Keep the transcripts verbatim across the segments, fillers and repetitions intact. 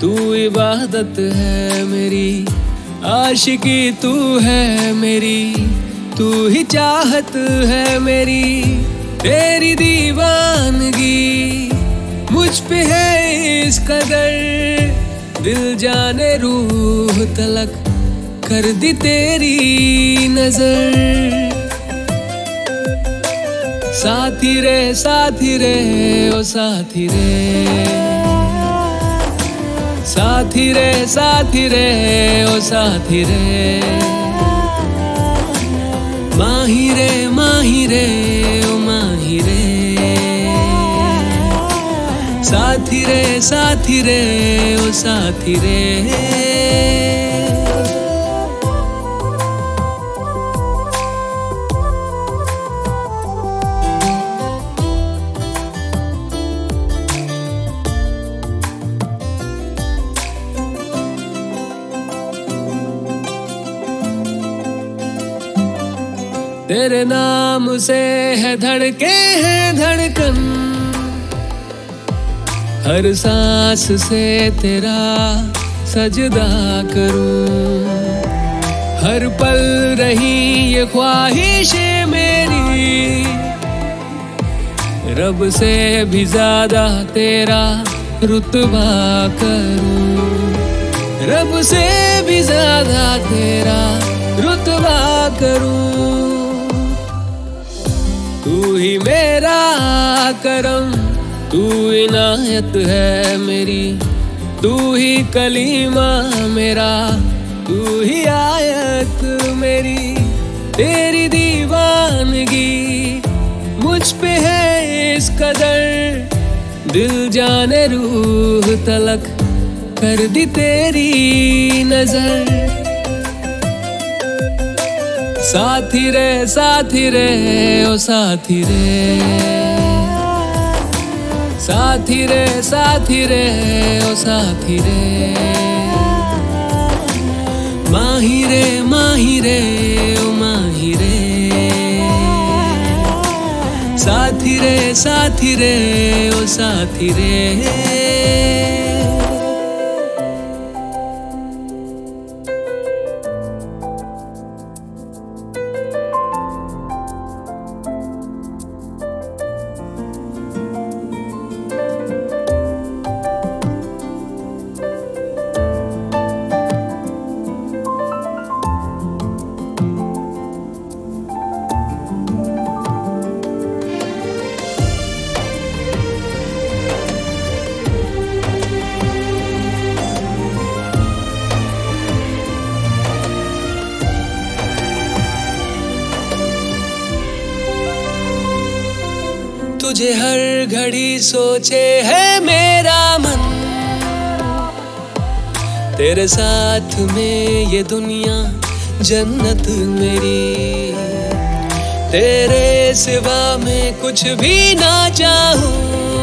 तू इबादत है मेरी, आशिकी तू है मेरी, तू ही चाहत है मेरी। तेरी दीवानगी मुझ पे है इस कदर, दिल जाने रूह तलक कर दी तेरी नजर। साथी रे साथी रे ओ साथी रे, साथी रे साथी रे ओ साथी रे, माही रे माही रे ओ माही रे, साथी रे साथी रे ओ साथी रे। तेरे नाम से है धड़के हैं धड़कन, हर सांस से तेरा सजदा करूं। हर पल रही ये ख्वाहिशें मेरी, रब से भी ज्यादा तेरा रुतबा करूं। रब से भी ज्यादा तेरा रुतबा करूं। तू ही मेरा करम, तू इनायत है मेरी, तू ही कलीमा मेरा, तू ही आयत मेरी। तेरी दीवानगी मुझ पे है इस कदर, दिल जाने रूह तलक कर दी तेरी नजर। साथी रे साथी रे ओ साथी रे, साथी रे साथी रे ओ साथी रे, माही रे माही रे ओ माही रे, साथी रे साथी रे ओ साथी रे। तुझे हर घड़ी सोचे है मेरा मन, तेरे साथ में ये दुनिया जन्नत मेरी। तेरे सिवा मैं कुछ भी ना चाहूं,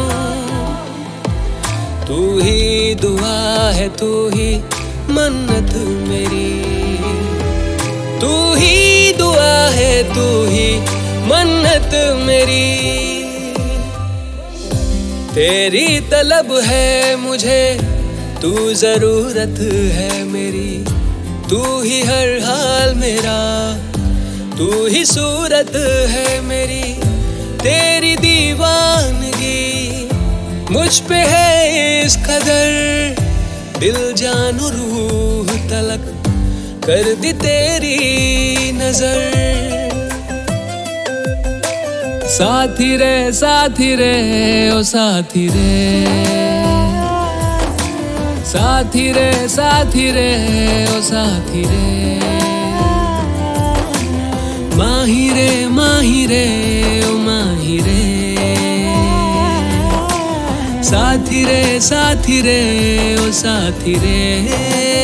तू ही दुआ है तू ही मन्नत मेरी। तू ही दुआ है तू ही मन्नत मेरी। तेरी तलब है मुझे, तू जरूरत है मेरी, तू ही हर हाल मेरा, तू ही सूरत है मेरी। तेरी दीवानगी मुझ पे है इस कदर, दिल जानू रूह तलक कर दी तेरी नजर। साथी रे साथी रे ओ साथी रे, साथी रे साथी रे ओ साथी रे, माही रे माही रे ओ माही रे, साथी रे साथी रे ओ साथी रे।